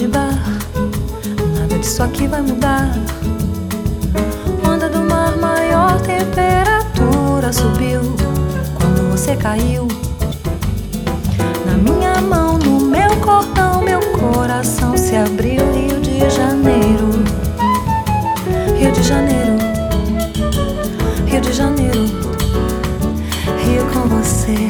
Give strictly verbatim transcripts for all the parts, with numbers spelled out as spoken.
de bar, nada disso aqui vai mudar. Onda do mar, maior temperatura subiu quando você caiu. Na minha mão, no meu cordão, meu coração se abriu. Rio de Janeiro, Rio de Janeiro, Rio de Janeiro, Rio com você.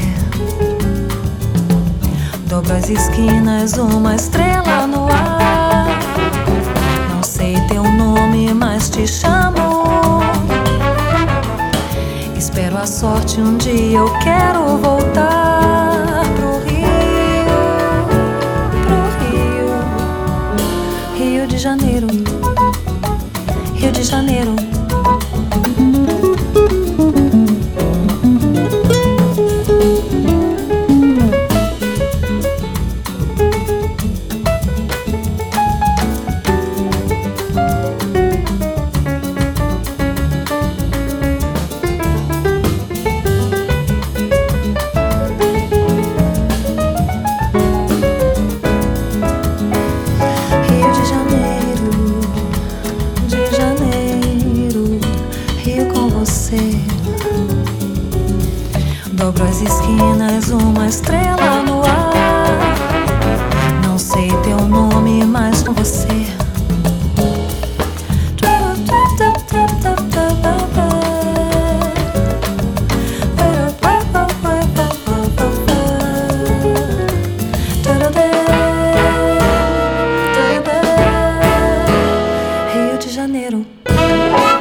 Dobro as esquinas, uma estrela no ar. Não sei teu nome, mas te chamo. Espero a sorte, um dia eu quero voltar pro Rio, pro Rio, Rio de Janeiro, Rio de Janeiro. Dobro as esquinas, uma estrela no ar. Não sei teu nome, mas com você. Rio de Janeiro.